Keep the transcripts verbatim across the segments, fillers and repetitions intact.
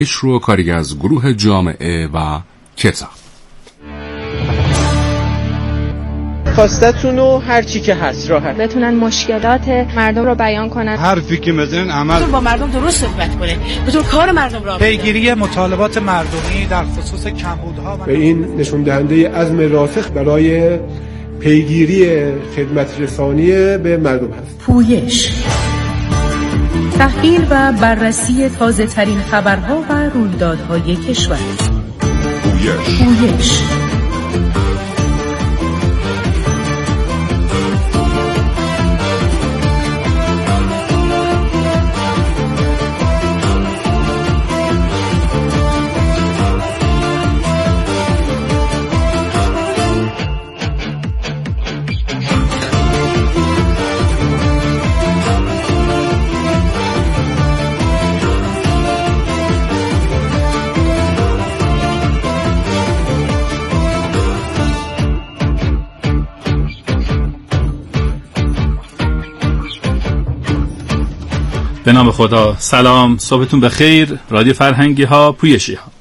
رو کاری از گروه جامعه و کتاب. خواستتونو هر چی که هست راحت بتونن مشکلات مردم رو بیان کنن، حرفی که میزنن عمل با مردم درست صحبت کنه، بتون کار مردم را پیگیری مطالبات مردمی در خصوص کمبودها و این نشون دهنده عزم راسخ برای پیگیری خدمت رسانی به مردم هست. پویش، تحلیل و بررسی تازه ترین خبرها و رویدادهای کشور. پویش پویش به نام خدا. سلام، صبحتون بخیر. رادیو فرهنگی ها، پویشی ها.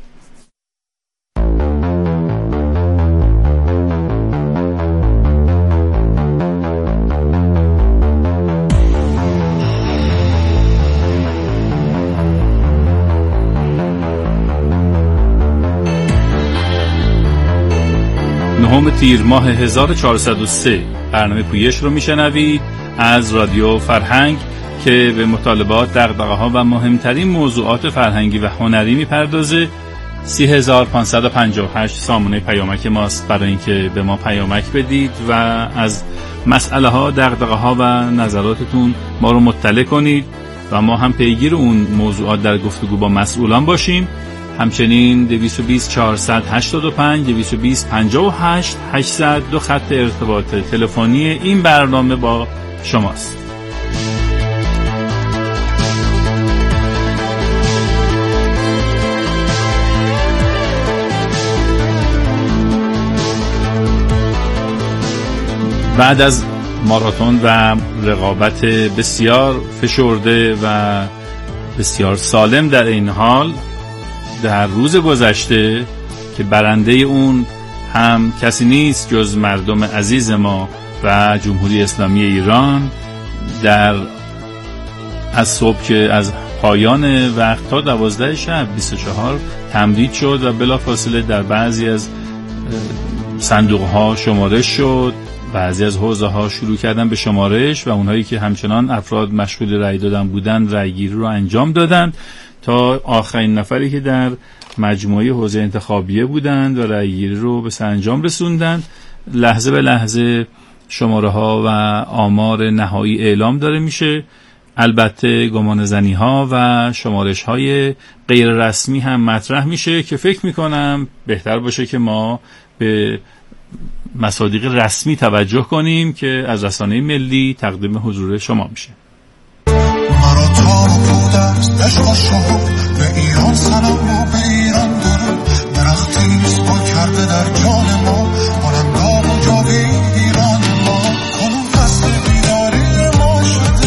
نهم تیر ماه هزار و چهارصد و سه برنامه پویش رو میشنوید از رادیو فرهنگ که به مطالبات، دغدغه‌ها و مهمترین موضوعات فرهنگی و هنری میپردازه. سی هزار و پانصد و پنجاه و هشت سامانه پیامک ماست برای اینکه به ما پیامک بدید و از مسئله ها، دغدغه‌ها و نظراتتون ما رو مطلع کنید و ما هم پیگیر اون موضوعات در گفتگو با مسئولان باشیم. همچنین دویست و بیست چهارصد و هشتاد و پنج دویست و بیست پنجاه و هشت هشتصد دو خط ارتباط تلفنی این برنامه با شماست. بعد از ماراتون و رقابت بسیار فشرده و بسیار سالم در این حال، در روز گذشته که برنده اون هم کسی نیست جز مردم عزیز ما و جمهوری اسلامی ایران، در از صبح که از پایان وقت تا دوازده شب بیست و چهار تمدید شد و بلافاصله در بعضی از صندوق‌ها شمارش شد. بعضی از حوزه ها شروع کردن به شمارش و اونهایی که همچنان افراد مشغول رأی دادن بودن رأیگیری رو انجام دادن تا آخرین نفری که در مجموعه حوزه انتخابیه بودند و رأیگیری رو به سرانجام رسوندن. لحظه به لحظه شماره ها و آمار نهایی اعلام داره میشه. البته گمان زنی ها و شمارش های غیر رسمی هم مطرح میشه که فکر میکنم بهتر باشه که ما به مصادیق رسمی توجه کنیم که از رسانه ملی تقدیم حضور شما میشه. ماراتون بود است عشق و شهود به ایران سلام و به ایران درود، درختی سبا کرده در جان ما بلندام و جاوید ایران ما. کنون فصل بیداری ما شده،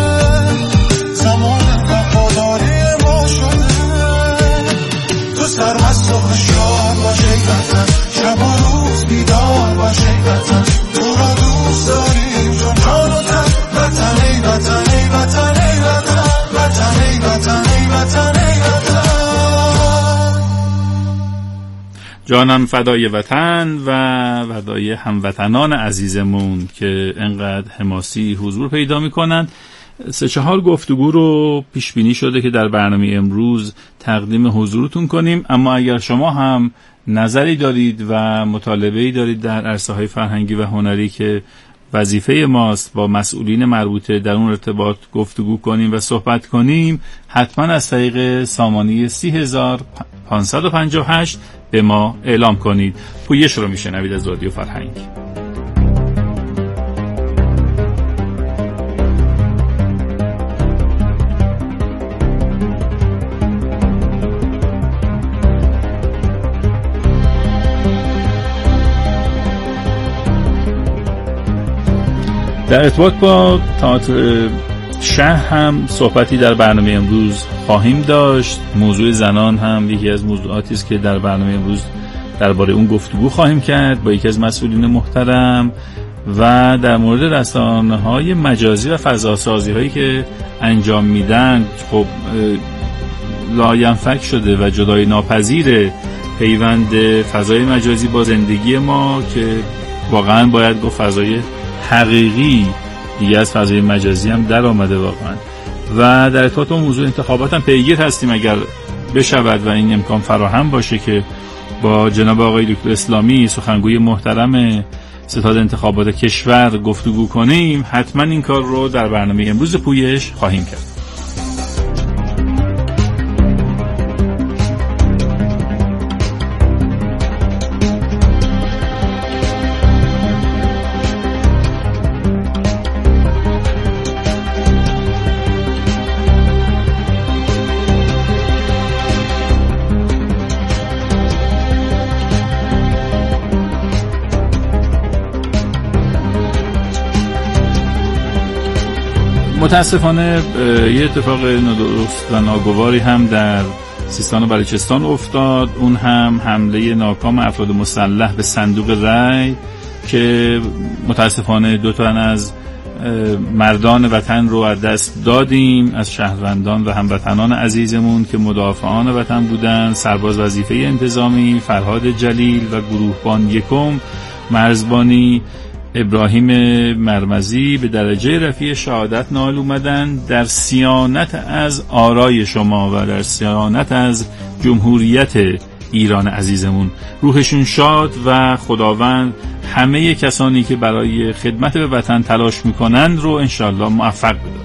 زمان وفاداری ما شده. تو سرمست و هوشیار باش ای وطن، شب و روز بیدار باش ای وطن. تو را دوست داریم چون جان و تن، وطن ای وطن ای وطن ای وطن، وطن ای وطن ای وطن ای وطن. جانم فدای وطن و فدای هموطنان عزیزمون که انقدر حماسی حضور پیدا میکنن. سه چهار گفتگو رو پیش بینی شده که در برنامه امروز تقدیم حضورتون کنیم، اما اگر شما هم نظری دارید و مطالبه‌ای دارید در عرصه‌های فرهنگی و هنری که وظیفه ماست با مسئولین مربوطه در اون ارتباط گفتگو کنیم و صحبت کنیم، حتما از طریق سامانه سی هزار و پانصد و پنجاه و هشت به ما اعلام کنید. پویش رو میشنوید از رادیو فرهنگ. در ارتباط با تئاتر شهر هم صحبتی در برنامه امروز خواهیم داشت. موضوع زنان هم یکی از موضوعاتی است که در برنامه امروز درباره اون گفتگو خواهیم کرد با یکی از مسئولین محترم و در مورد رسانه‌های مجازی و فضاسازی هایی که انجام میدن. خب لاینفک شده و جدای ناپذیر پیوند فضای مجازی با زندگی ما که واقعا باید گفت فضای حقیقی دیگه از فضای مجازی هم در آمده واقعا. و در ارتباط با موضوع انتخابات هم پیگیر هستیم اگر بشود و این امکان فراهم باشه که با جناب آقای دکتر اسلامی سخنگوی محترم ستاد انتخابات کشور گفتگو کنیم. حتما این کار رو در برنامه امروز پویش خواهیم کرد. متاسفانه یه اتفاق نادرست و ناگواری هم در سیستان و بلوچستان افتاد. اون هم حمله ناکام افراد مسلح به صندوق رای که متاسفانه دو تا از مردان وطن رو از دست دادیم، از شهروندان و هموطنان عزیزمون که مدافعان وطن بودن. سرباز وظیفه انتظامی فرهاد جلیل و گروهبان یکم مرزبانی ابراهیم مرمزی به درجه رفیع شهادت نائل اومدن در صیانت از آرای شما و در صیانت از جمهوریت ایران عزیزمون. روحشون شاد و خداوند همه کسانی که برای خدمت به وطن تلاش میکنند رو انشالله موفق بداره.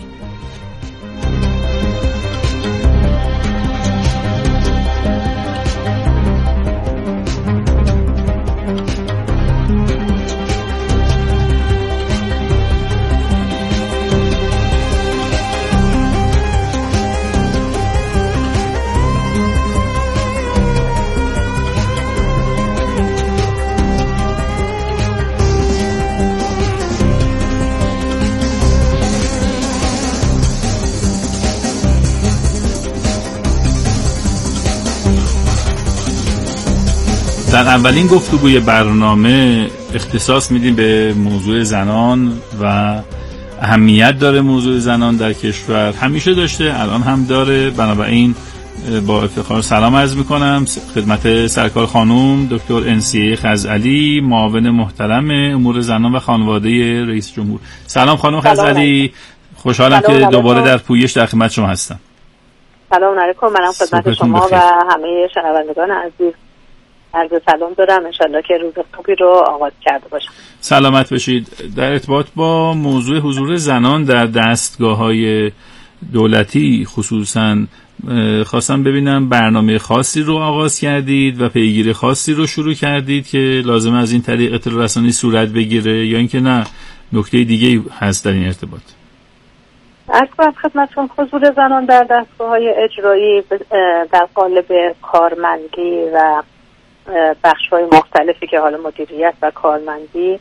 در اولین گفتگوی برنامه اختصاص میدیم به موضوع زنان و اهمیت داره موضوع زنان در کشور، همیشه داشته الان هم داره. بنابراین با افتخار سلام عرض میکنم خدمت سرکار خانم دکتر انسیه خزعلی، معاون محترم امور زنان و خانواده رئیس جمهور. سلام خانم خزعلی، خوشحالم که دوباره در پویش در خدمت شما هستم. سلام علیکم، منم خدمت شما بخیر. و همه شنوندگان عزیز عرض سلام دارم. انشالله که روز خوبی رو آغاز کرده باشم. سلامت باشید. در ارتباط با موضوع حضور زنان در دستگاه‌های دولتی خصوصاً خواستم ببینم برنامه خاصی رو آغاز کردید و پیگیری خاصی رو شروع کردید که لازم از این طریق اطلاع رسانی صورت بگیره یا اینکه نه نکته دیگه هست در این ارتباط؟ عرض کنم خدمتتون حضور زنان در دستگاه‌های اجرایی در قالب کارمندی و بخش‌های مختلفی که حالا مدیریت و کارمندی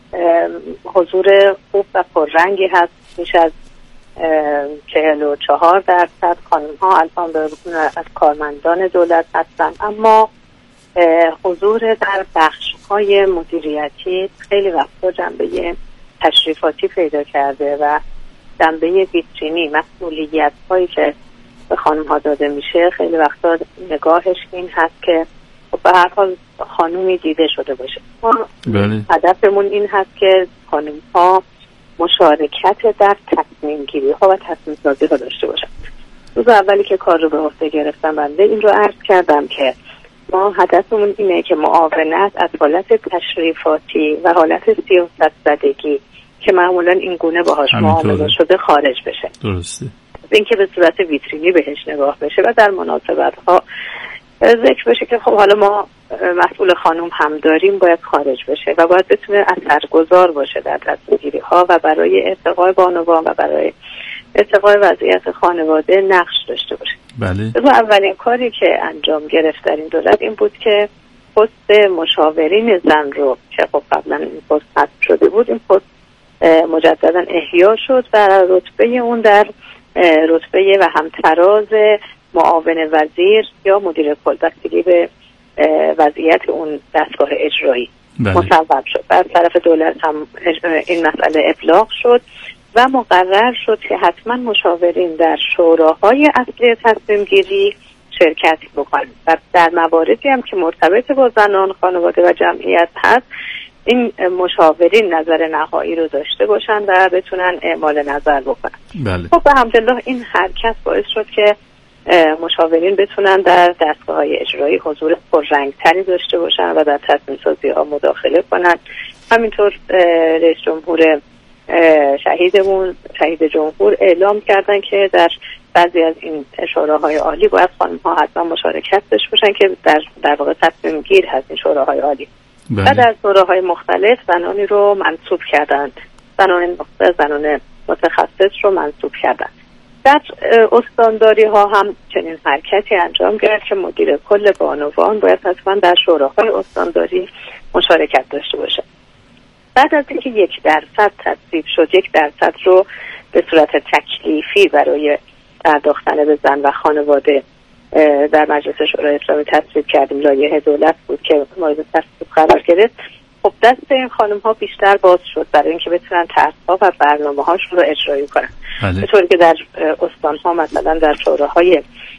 حضور خوب و پررنگی هست. بیش از چهل و چهار درصد خانم‌ها الان از کارمندان دولت هستن، اما حضور در بخش‌های مدیریتی خیلی وقتا جنبه تشریفاتی پیدا کرده و جنبه ویترینی، مسئولیت‌هایی که به خانم‌ها داده میشه خیلی وقتا نگاهش این هست که به هر حال خانومی دیده شده باشه. بله. هدفمون این هست که خانم‌ها مشارکت در تصمیم گیری ها و تصمیم سازی ها داشته باشن. روز اولی که کار رو به عهده گرفتم بنده این رو عرض کردم که ما هدفمون اینه که معاونت از حالت تشریفاتی و حالت سیاست زدگی که معمولا این گونه باهاش معامله شده خارج بشه. درسته. این که به صورت ویترینی بهش نگاه بشه و در مناسبت ها ذکر بشه که خب حالا ما مسئول خانم هم داریم، باید خارج بشه و باید بتونه اثرگذار باشه در تصمیم‌گیری ها و برای ارتقای بانوان و برای ارتقای وضعیت خانواده نقش داشته باشه. بله. اولین کاری که انجام گرفت در این دولت این بود که پست مشاورین زن رو که خب قبلا این پست حذف شده بود، این پست مجددا احیا شد و رتبه اون در رتبه و همتراز معاون وزیر یا مدیر کل بستگی به وضعیت اون دستگاه اجرایی مصوب شد. از طرف دولت هم این مسئله ابلاغ شد و مقرر شد که حتما مشاورین در شوراهای اصلی تصمیم گیری شرکت بکنند و در مواردی هم که مرتبط با زنان، خانواده و جمعیت هست این مشاورین نظر نهایی رو داشته باشن و بتونن اعمال نظر بکنن. بله. خب الحمدلله این حرکت باعث شد که مشاورین بتونن در دستگاه‌های اجرایی حضور پررنگ‌تری داشته باشن و در تصمیم سازی‌ها مداخله کنن. همینطور رئیس جمهور شهیدمون شهید جمهور اعلام کردن که در بعضی از این شوراهای عالی باید خانم‌ها حتما مشارکت داشته باشن که در در واقع تصمیم گیر هست این شوراهای عالی. بله. و در شوراهای مختلف زنانی رو منصوب کردند، زنان نخبه، زنان متخصص رو منصوب کردند. در استانداری ها هم چنین حرکتی انجام گرفت که مدیر کل بانوان باید حتما در شوراهای استانداری مشارکت داشته باشه. بعد از اینکه یک درصد تصویب شد، یک درصد رو به صورت تکلیفی برای پرداختن به زن و خانواده در مجلس شورای اسلامی تصویب کردیم، لایحه دولت بود که مورد تصویب قرار گرفت. خب دست این خانم ها بیشتر باز شد برای اینکه بتونن طرح‌ها و برنامه هاشون رو اجرایی کنن. به طوری که در استان ها مثلا در شوراهای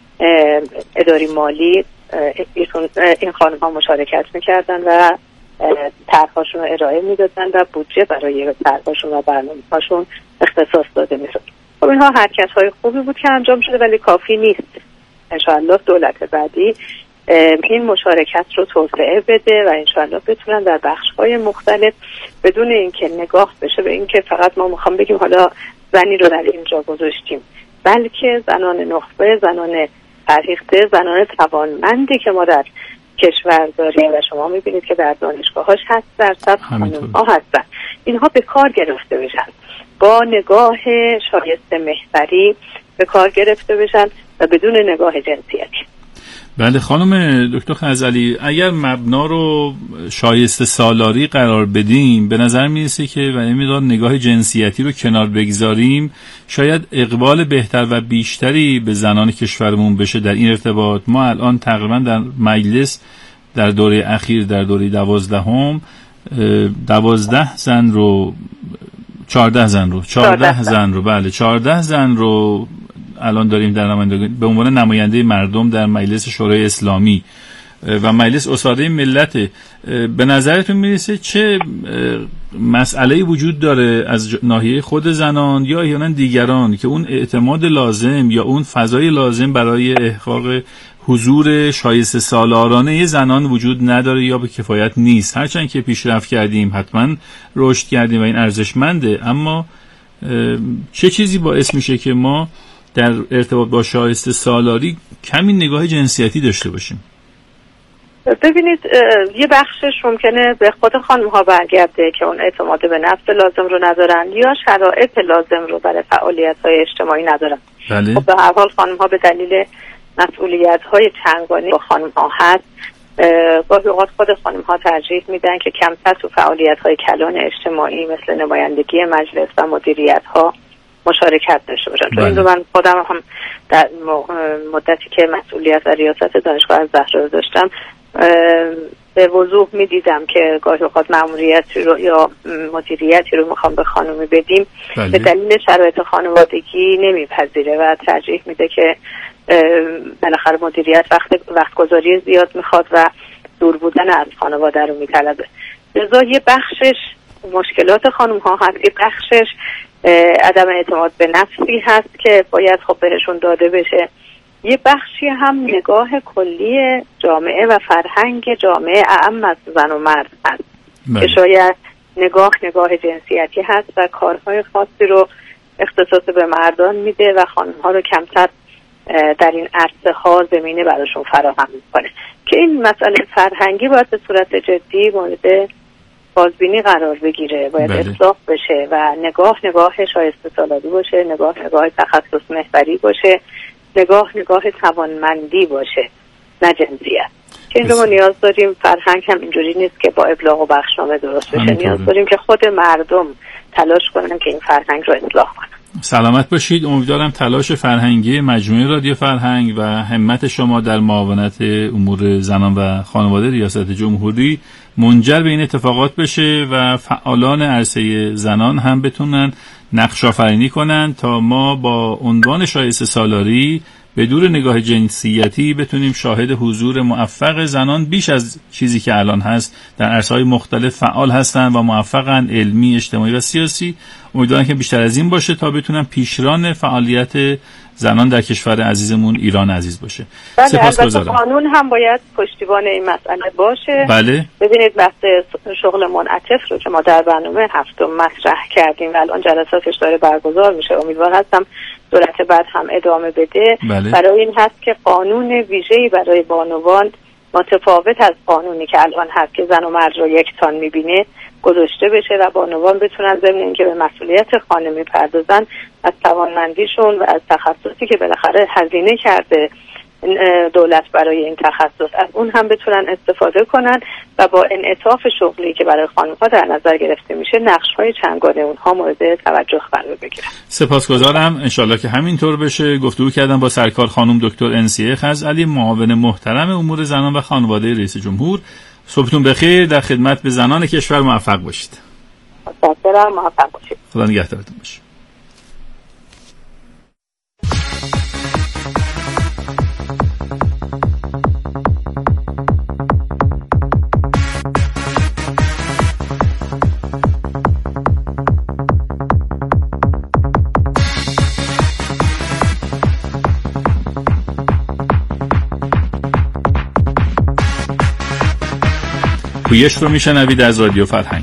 اداری مالی این خانم ها مشارکت میکردن و طرح‌هاشون رو ارائه میدادن و بودجه برای طرح‌هاشون و برنامه هاشون اختصاص داده میشد. خب اینها حرکت های خوبی بود که انجام شده ولی کافی نیست. انشاءالله دولت بعدی این مشارکت رو توسعه بده و انشاءالله بتونن در بخش‌های مختلف بدون اینکه نگاه بشه به اینکه فقط ما میخوام بگیم حالا زنی رو در اینجا گذاشتیم، بلکه زنان نخبه، زنان فرهیخته، زنان توانمندی که ما در کشور داریم و شما میبینید که در دانشگاه‌هاش هست درصد خانم‌ها هستن، اینها به کار گرفته بشن، با نگاه شایسته محوری به کار گرفته بشن و بدون نگاه جنسیتی. بله خانم دکتر خزعلی، اگر مبنا رو شایسته سالاری قرار بدیم به نظر میرسه که و نمیدار نگاه جنسیتی رو کنار بگذاریم شاید اقبال بهتر و بیشتری به زنان کشورمون بشه در این ارتباط. ما الان تقریبا در مجلس در دوره اخیر در دوره دوازدهم دوازده زن رو چهارده زن رو چهارده زن رو بله چهارده زن رو الان داریم در نمایندگی به عنوان نماینده مردم در مجلس شورای اسلامی و مجلس اساده ملت. به نظرتون میرسه چه مسئله‌ای وجود داره از ناحیه خود زنان یا احیانا دیگران که اون اعتماد لازم یا اون فضای لازم برای احقاق حضور شایسته سالارانه زنان وجود نداره یا به کفایت نیست؟ هرچند که پیشرفت کردیم، حتما رشد کردیم و این ارزشمنده، اما چه چیزی باعث میشه که ما در ارتباط با شایسته سالاری کمی نگاه جنسیتی داشته باشیم؟ ببینید یه بخشش ممکنه به خود خانم ها برگرده که اون اعتماد به نفس لازم رو ندارن یا شرایط لازم رو برای فعالیت های اجتماعی ندارن. بله. خب به هر حال خانم ها به دلیل مسئولیت های چندگانه با خانم ها هست، گاهی اوقات خود خانم ها ترجیح میدن که کمتر تو فعالیت های کلان اجتماعی مثل نمایندگی مجلس و مدیریت ها مشارکت داشته باشن. تو این دو من خودم هم در مدتی که مسئولیت و ریاست دانشگاه از زهرا داشتم به وضوح می دیدم که گاهی اوقات مأموریتی رو یا مدیریتی رو میخوام به خانومی بدیم بله. به دلیل شرایط خانوادگی نمیپذیره و ترجیح میده که بالاخره مدیریت وقت وقت گذاری زیاد میخواد و دور بودن از خانواده رو میطلبه. لذا یه بخشش مشکلات خانم ها هست، یه بخشش عدم اعتماد به نفسی هست که باید خب بهشون داده بشه، یه بخشی هم نگاه کلی جامعه و فرهنگ جامعه اعم از زن و مرد هست که شاید نگاه نگاه جنسیتی هست و کارهای خاصی رو اختصاص به مردان میده و خانم‌ها رو کمتر در این عرصه ها زمینه براشون فراهم میکنه که این مسئله فرهنگی باید به صورت جدی مورد بازبینی قرار بگیره، باید بله. اصلاح بشه و نگاه نگاه شایسته سالاری باشه، نگاه نگاه تخصص محوری باشه، نگاه نگاه توانمندی باشه، نه جنسیت. که این رو ما نیاز داریم. فرهنگ هم اینجوری نیست که با ابلاغ و بخشنامه درست بشه، نیاز داریم که خود مردم تلاش کنن که این فرهنگ رو اصلاح کنن. سلامت باشید. امیدوارم تلاش فرهنگی مجموعه رادیو فرهنگ و همت شما در معاونت امور زنان و خانواده ریاست جمهوری منجر به این اتفاقات بشه و فعالان عرصه زنان هم بتونن نقش آفرینی کنن تا ما با عنوان شایسته سالاری بدون نگاه جنسیتی بتونیم شاهد حضور موفق زنان بیش از چیزی که الان هست در عرصه‌های مختلف فعال هستن و موفقن، علمی، اجتماعی و سیاسی. امیدوارم که بیشتر از این باشه تا بتونن پیشران فعالیت زنان در کشور عزیزمون ایران عزیز باشه. بله، سپاسگزارم. قانون هم باید پشتیبان این مسئله باشه. بله. ببینید بحث شغل منعطف رو که ما در برنامه هفتم مطرح کردیم و الان جلساتش داره برگزار میشه، امیدوار هستم دولت بعد هم ادامه بده. بله. برای این هست که قانون ویژه‌ای برای بانوان متفاوت از قانونی که الان هست که زن و مرد رو یکسان میبینه گذاشته بشه و بانوان بتونن ضمن اینکه به مسئولیت خانه میپردازن از توانمندیشون و از تخصصی که بالاخره هزینه کرده دولت برای این تخصص از اون هم بتونن استفاده کنن و با انعطاف شغلی که برای خانم‌ها در نظر گرفته میشه نقش‌های چندگانه اونها مورد توجه قرار بگیرن. سپاسگزارم. انشالله که همینطور بشه. گفتگو کردم با سرکار خانم دکتر انسیه خزعلی، معاون محترم امور زنان و خانواده رئیس جمهور. صبحتون بخیر. در خدمت به زنان کشور موفق باشید. متشکرم. موفق باشید. خدا نگهدارتون باشه. پویش رو میشنوید از رادیو فرهنگ.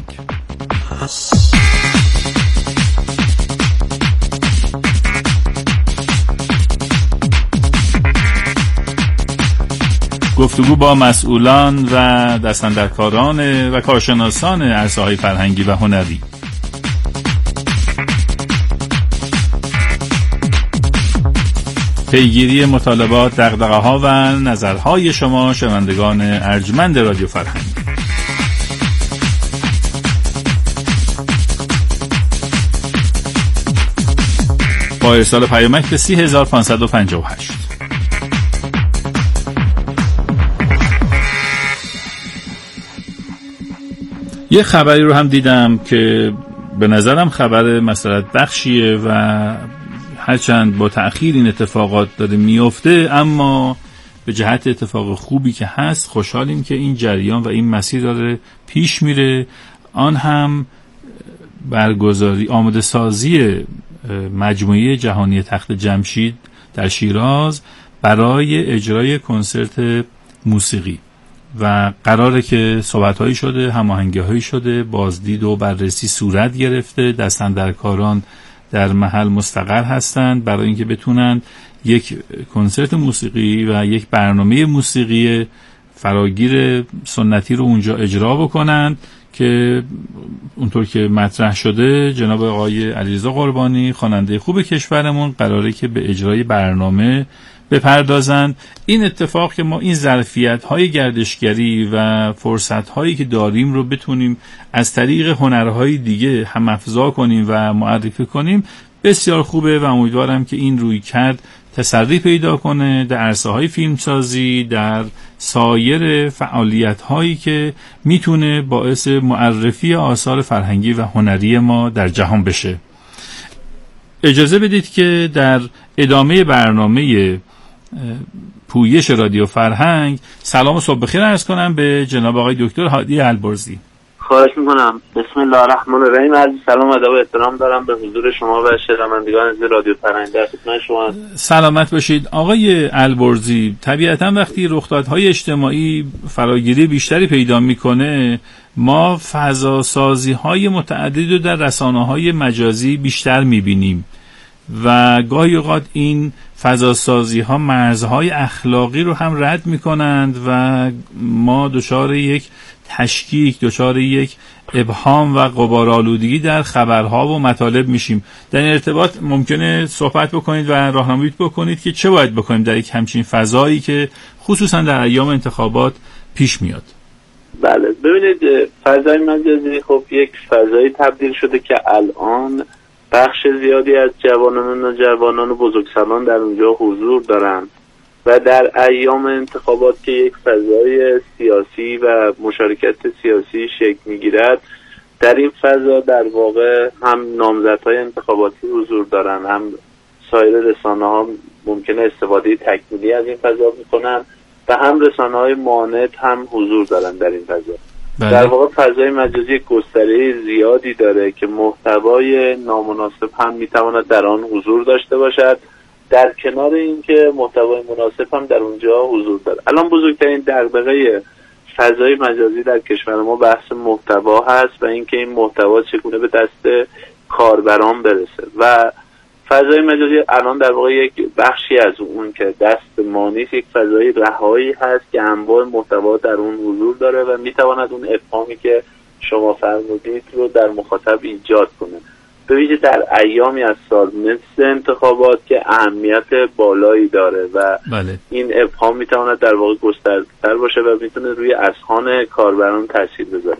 گفتگو با مسئولان و دستاندرکاران و کارشناسان عرصه‌های فرهنگی و هنری. پیگیری مطالبات، دغدغه‌ها و نظرهای شما شنوندگان ارجمند رادیو فرهنگ. با ارسال پیامک به سی هزار پانصد و پنجاه و هشت. یه خبری رو هم دیدم که به نظرم خبر مسئلت بخشیه و هرچند با تأخیر این اتفاقات داره میفته، اما به جهت اتفاق خوبی که هست خوشحالیم که این جریان و این مسیر داره پیش میره. آن هم برگزاری آماده سازی مجموعه جهانی تخت جمشید در شیراز برای اجرای کنسرت موسیقی و قراره که صحبت‌هایی شده، هماهنگی‌هایی شده، بازدید و بررسی صورت گرفته، دستاندرکاران در محل مستقر هستند برای اینکه بتونن یک کنسرت موسیقی و یک برنامه موسیقی فراگیر سنتی رو اونجا اجرا بکنن که اونطور که مطرح شده جناب آقای علیرضا قربانی خواننده خوب کشورمون قراره که به اجرای برنامه بپردازند. این اتفاق که ما این ظرفیت‌های گردشگری و فرصت‌هایی که داریم رو بتونیم از طریق هنرهای دیگه هم افزا کنیم و معرفی کنیم بسیار خوبه و امیدوارم که این روی کرد تسری پیدا کنه در عرصه‌های فیلمسازی، در سایر فعالیت‌هایی که میتونه باعث معرفی آثار فرهنگی و هنری ما در جهان بشه. اجازه بدید که در ادامه برنامه پویش رادیو فرهنگ سلام و صبح بخیر عرض کنم به جناب آقای دکتر هادی البرزی. خواهش میکنم. بسم الله الرحمن الرحیم. عرض سلام و ادب و احترام دارم به حضور شما و شنوندگان از رادیو فرهنگ. در خدمت شما. سلامت باشید آقای البرزی. طبیعتا وقتی رخدادهای اجتماعی فراگیری بیشتری پیدا میکنه ما فضاسازی های متعدد رو در رسانه‌های مجازی بیشتر میبینیم و گاهی اوقات این فضاسازی ها مرزهای اخلاقی رو هم رد میکنند و ما دچار یک تشکیک، دچار یک ابهام و غبارآلودگی در خبرها و مطالب میشیم. در این ارتباط ممکنه صحبت بکنید و راهنمایی بکنید که چه باید بکنیم در یک همچین فضایی که خصوصا در ایام انتخابات پیش میاد؟ بله، ببینید فضای مجازی خب یک فضایی تبدیل شده که الان بخش زیادی از جوانان و نوجوانان و بزرگسالان در اونجا حضور دارند و در ایام انتخابات که یک فضای سیاسی و مشارکت سیاسی شکل میگیرد، در این فضا در واقع هم نامزدهای انتخاباتی حضور دارن، هم سایر رسانه ها ممکنه استفاده تکمیلی از این فضا میکنن و هم رسانه های مانع هم حضور دارن در این فضا. بله. در واقع فضای مجازی گستره زیادی داره که محتوای نامناسب هم میتواند در آن حضور داشته باشد، در کنار اینکه محتوای مناسب هم در اونجا حضور داره. الان بزرگترین دغدغه فضای مجازی در کشور ما بحث محتوا هست و اینکه این محتوا چگونه به دست کاربران برسه و فضای مجازی الان در واقع یک بخشی از اون که دست ما نیست، یک فضای رهایی هست که انواع محتوا در اون حضور داره و میتواند اون ابهامی که شما فرمودید رو در مخاطب ایجاد کنه، به ویژه در ایامی از سال مثل انتخابات که اهمیت بالایی داره و بله. این ابهام میتواند در واقع گسترده‌تر باشه و میتونه روی اذهان کاربران تاثیر بذاره.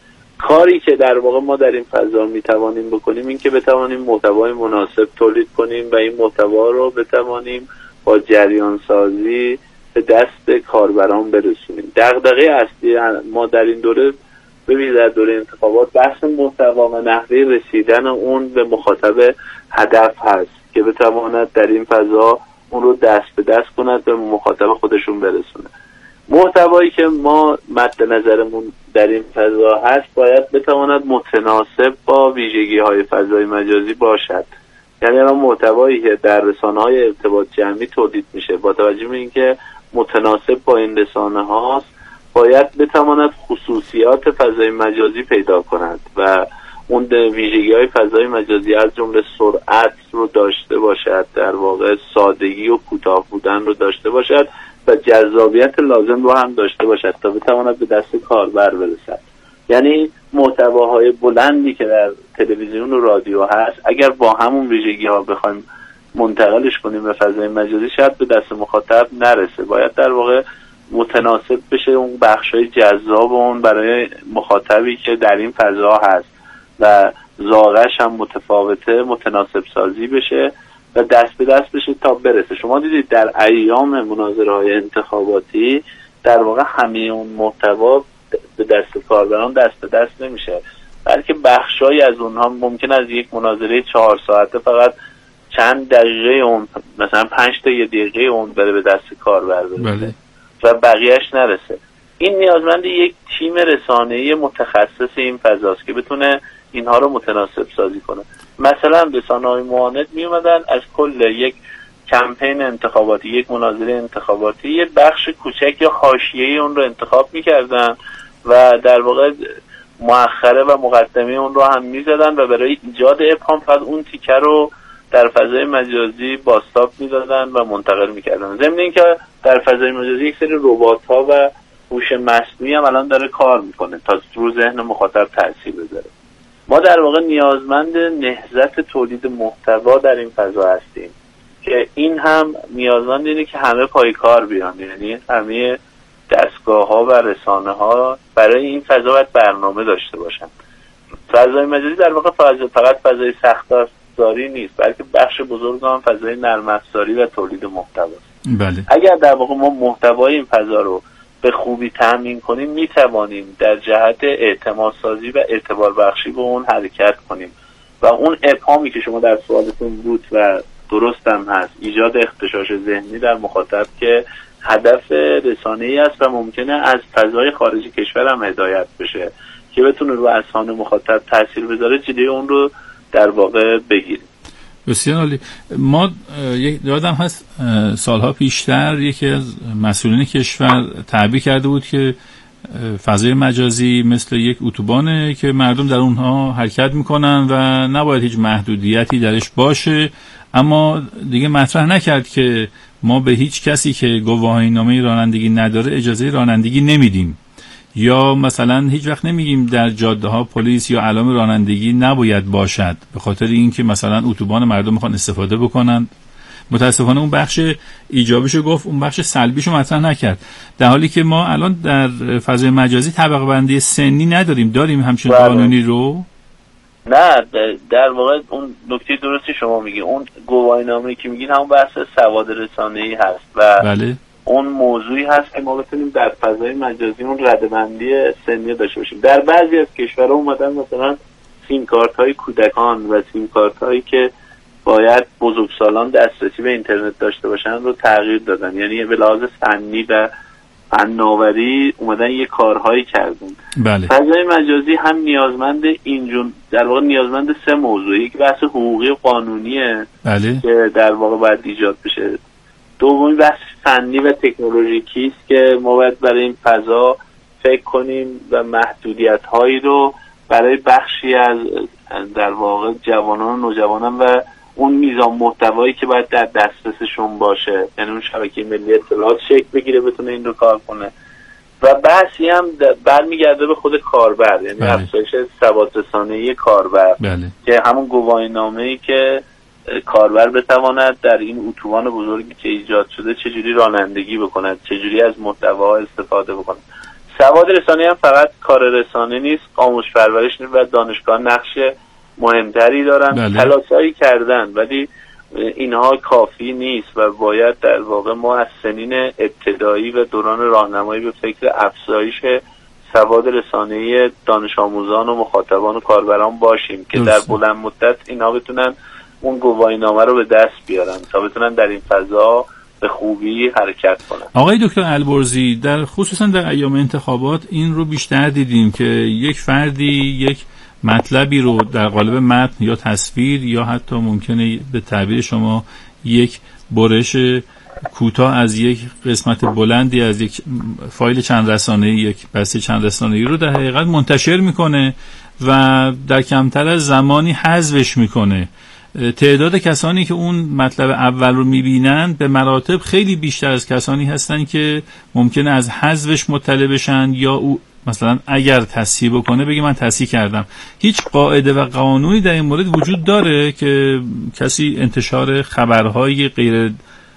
کاری که در واقع ما در این فضا میتوانیم بکنیم این که بتوانیم محتوای مناسب تولید کنیم و این محتوا رو بتوانیم با جریان سازی به دست کاربران برسونیم. دغدغه اصلی ما در این دوره ببینید در دوره انتخابات بحث محتوا و نحوه رسیدن اون به مخاطب هدف هست که بتواند در این فضا اون رو دست به دست کند به مخاطب خودشون برسونه. محتوایی که ما مد نظرمون در این فضا هست باید بتواند متناسب با ویژگی های فضای مجازی باشد. یعنی الان محتوایی که در رسانه‌های ارتباط جمعی تولید میشه با توجه به اینکه متناسب با این رسانه هاست باید بتواند خصوصیات فضای مجازی پیدا کند و اون ویژگی های فضای مجازی از جمله سرعت رو داشته باشد، در واقع سادگی و کوتاه بودن رو داشته باشد و جذابیت لازم رو هم داشته باشد تا بتواند به دست کاربر برسد. یعنی محتواهای بلندی که در تلویزیون و رادیو هست اگر با همون ویژگی ها بخوایم منتقلش کنیم به فضای مجازی شاید به دست مخاطب نرسه. باید در واقع متناسب بشه اون بخشای جذاب اون برای مخاطبی که در این فضا هست و ذائقه‌اش هم متفاوته، متناسب سازی بشه و دست به دست بشه تا برسه. شما دیدید در ایام مناظره‌های انتخاباتی در واقع همه اون محتوا به دست کاربران دست به دست نمیشه، بلکه بخشایی از اونها ممکن از یک مناظره چهار ساعته فقط چند دقیقه اون، مثلا پنج تا یه دقیقه اون بره به دست کاربر برسه. بله. و بقیهش نرسه. این نیازمند یک تیم رسانه‌ای متخصص این فضاست که بتونه اینها رو متناسب سازی کنه. مثلا رسانه‌های معاند می اومدن از کل یک کمپین انتخاباتی، یک مناظره انتخاباتی، یک بخش کوچک یا حاشیه‌ای اون رو انتخاب می‌کردن و در واقع مؤخره و مقدمه اون رو هم می‌زدن و برای ایجاد ابهام فقط اون تیکه رو در فضای مجازی بازتاب می‌دادن و منتقل می‌کردن. ضمن اینکه در فضای مجازی یک سری ربات‌ها و هوش مصنوعی هم الان داره کار می‌کنه تا رو ذهن مخاطب تاثیر بذاره. ما در واقع نیازمند نهضت تولید محتوا در این فضا هستیم که این هم نیازمند اینه که همه پای کار بیان، یعنی همه دستگاه‌ها و رسانه‌ها برای این فضا باید برنامه داشته باشن. فضای مجازی در واقع فقط فضای سخت افزاری نیست بلکه بخش بزرگ هم فضای نرم افزاری و تولید محتواست. بله. اگر در واقع ما محتوای این فضا رو به خوبی تامین کنیم میتوانیم در جهت اعتماد سازی و اعتبار بخشی به اون حرکت کنیم و اون ابهامی که شما در سوالتون بود و درست هم هست، ایجاد اختشاش ذهنی در مخاطب که هدف رسانه‌ای است و ممکنه از فضای خارجی کشور هم هدایت بشه که بتونه رو اذهان مخاطب تاثیر بذاره، جلوی اون رو در واقع بگیریم. بسیار عالی. ما یادم هست سالها پیشتر یکی از مسئولین کشور تعبیر کرده بود که فضای مجازی مثل یک اتوبانه که مردم در اونها حرکت میکنن و نباید هیچ محدودیتی درش باشه، اما دیگه مطرح نکرد که ما به هیچ کسی که گواهی نامه رانندگی نداره اجازه رانندگی نمیدیم، یا مثلا هیچ وقت نمیگیم در جاده ها پلیس یا علائم رانندگی نباید باشد به خاطر اینکه مثلا اتوبان مردم میخوان استفاده بکنن. متاسفانه اون بخش ایجابیشو گفت، اون بخش سلبیشو مطرح نکرد، در حالی که ما الان در فضای مجازی طبقه بندی سنی نداریم. داریم همچین قانونی رو؟ نه، در واقع اون نکته درستی شما میگی، اون گواهینامه‌ای که میگین همون بحث سواد رسانه‌ای هست و بله. اون موضوعی هست که ما بتونیم در فضای مجازی اون رده‌بندی سنی داشته باشیم. در بعضی از کشورها اومدن مثلا سیم کارت های کودکان و سیم کارت هایی که باید بزرگسالان دسترسی به اینترنت داشته باشن رو تغییر دادن، یعنی به لحاظ فنی و فناوری اومدن یه کارهایی کردن. بله. فضای مجازی هم نیازمند اینجون در واقع نیازمند سه موضوع، یک بحث حقوقی و قانونیه بله. که در واقع باید ایجاد بشه. دومی بحث فنی و تکنولوژیکی است که ما باید برای این فضا فکر کنیم و محدودیت هایی رو برای بخشی از در واقع جوانان و نوجوانان و اون میزان محتوایی که باید در دسترسشون باشه، یعنی اون شبکه ملی اطلاعات شکل بگیره بتونه این رو کار کنه. و بحثی هم برمیگرده به خود کاربر، یعنی افزایش سواد رسانه‌ای کاربر. بله. که همون گواهینامه‌ای که کاربر بتواند در این اتوبان بزرگی که ایجاد شده چجوری رانندگی بکند، چجوری از محتواها استفاده بکند. سواد رسانه‌ای هم فقط کار رسانه نیست، آموزش پرورش و دانشگاه نقش مهمتری دارن. بله. تلاش‌هایی کردن ولی اینها کافی نیست و باید در واقع ما از سنین ابتدایی و دوران راهنمایی به فکر افزایش سواد رسانه‌ای دانش آموزان و مخاطبان و کاربران باشیم که در بلند مدت اینها بتونن اون گواهینامه رو به دست بیارن تا بتونن در این فضا به خوبی حرکت کنن. آقای دکتر البرزی، در خصوصا در ایام انتخابات این رو بیشتر دیدیم که یک فردی یک مطلبی رو در قالب متن یا تصویر یا حتی ممکنه به تعبیر شما یک برش کوتاه از یک قسمت بلندی از یک فایل چند رسانه‌ای، یک بسته چند رسانه‌ای رو در حقیقت منتشر میکنه و در کمتر از زمانی حذفش میکنه. تعداد کسانی که اون مطلب اول رو میبینن به مراتب خیلی بیشتر از کسانی هستن که ممکنه از حذفش مطلع بشن یا او مثلا اگر تصحیح بکنه بگه من تصحیح کردم. هیچ قاعده و قانونی در این مورد وجود داره که کسی انتشار خبرهای غیر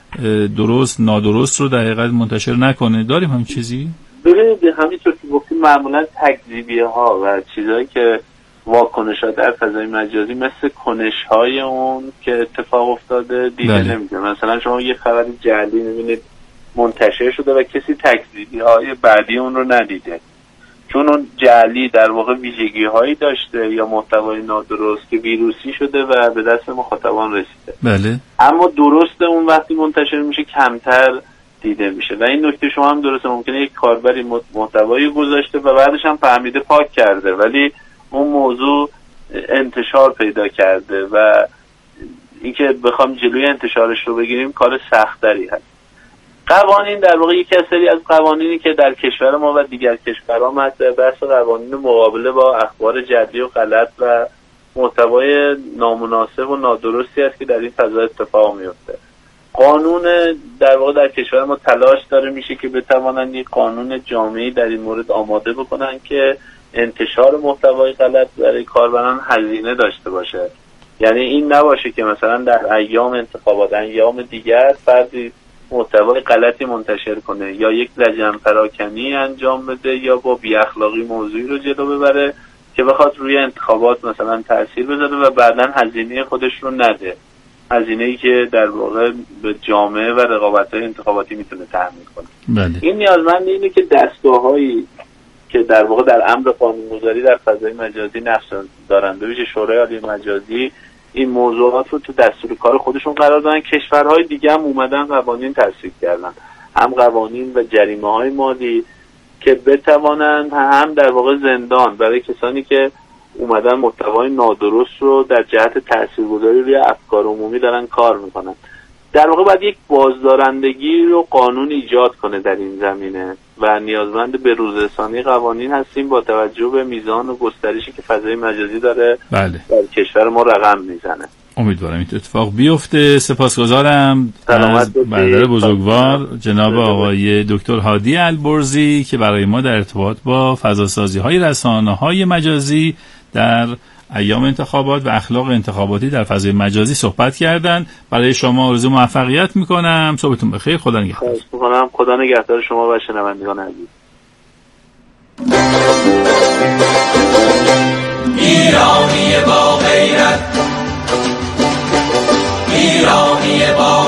درست نادرست رو در حقیقت منتشر نکنه؟ داریم هم چیزی؟ ببینید همینطور که گفتیم معمولا تکذیبیه ها و چیزایی که واکنش ها در فضای مجازی مثل کنش های اون که اتفاق افتاده دیده بله. نمیده. مثلا شما یه خبر جعلی میبینید منتشر شده و کسی تکذیبی های بعدی اون رو ندیده، چون اون جعلی در واقع ویژگی هایی داشته یا محتوای نادرست که ویروسی شده و به دست مخاطبان رسیده. بله. اما درست اون وقتی منتشر میشه کمتر دیده میشه و این نکته شما هم درسته، ممکنه یک کاربری محتوایی گذاشته و بعدش هم فهمیده پاک کرده ولی اون موضوع انتشار پیدا کرده و اینکه بخوام جلوی انتشارش رو بگیریم کار سخت‌تری هست. قوانین در واقع یک سری از قوانینی که در کشور ما و دیگر کشورها مطرحه، بحث قوانین مقابله با اخبار جعلی و غلط و محتوای نامناسب و نادرستی است که در این فضا اتفاق میفته. قانون در واقع در کشور ما تلاش داره میشه که بتوانند یک قانون جامعی در این مورد آماده بکنن که انتشار محتوای غلط برای کاربران هزینه داشته باشه. یعنی این نباشه که مثلا در ایام انتخابات ایام دیگر فردی محتوای غلطی منتشر کنه یا یک لجن پراکنی انجام بده یا با بی اخلاقی موضوعی رو جلو ببره که بخواد روی انتخابات مثلا تاثیر بذاره و بعداً هزینه خودش رو نده، هزینه‌ای که در واقع به جامعه و رقابت‌های انتخاباتی میتونه تأمین کنه. بله. این نیازمند اینه که دستگاه‌هایی که در واقع در امر قانون‌گذاری در فضای مجازی نقش دارن، به ویژه شورای عالی مجازی، این موضوعات رو تو دستور کار خودشون قرار دادن. کشورهای دیگه هم اومدن قوانین تصویب کردن، هم قوانین و جریمه‌های مالی که بتوانند هم در واقع زندان برای کسانی که اومدن محتوای نادرست رو در جهت تاثیرگذاری روی افکار عمومی دارن کار میکنن. در واقع باید یک بازدارندگی رو قانون ایجاد کنه در این زمینه و نیازمند به روزرسانی قوانین هستیم با توجه به میزان و گسترشی که فضای مجازی داره بله. در کشور ما رقم میزنه. امیدوارم این اتفاق بیفته. سپاسگزارم از برادر بزرگوار جناب آقای دکتر هادی البرزی که برای ما در ارتباط با فضاسازی های رسانه های مجازی در ایام انتخابات و اخلاق انتخاباتی در فضای مجازی صحبت کردن. برای شما آرزو موفقیت میکنم. صبحتون بخیر. خدا نگهدار. خواهش میکنم. خدا نگهدار شما و شنوندگان عزیز. ایرانی با غیرت، ایرانی با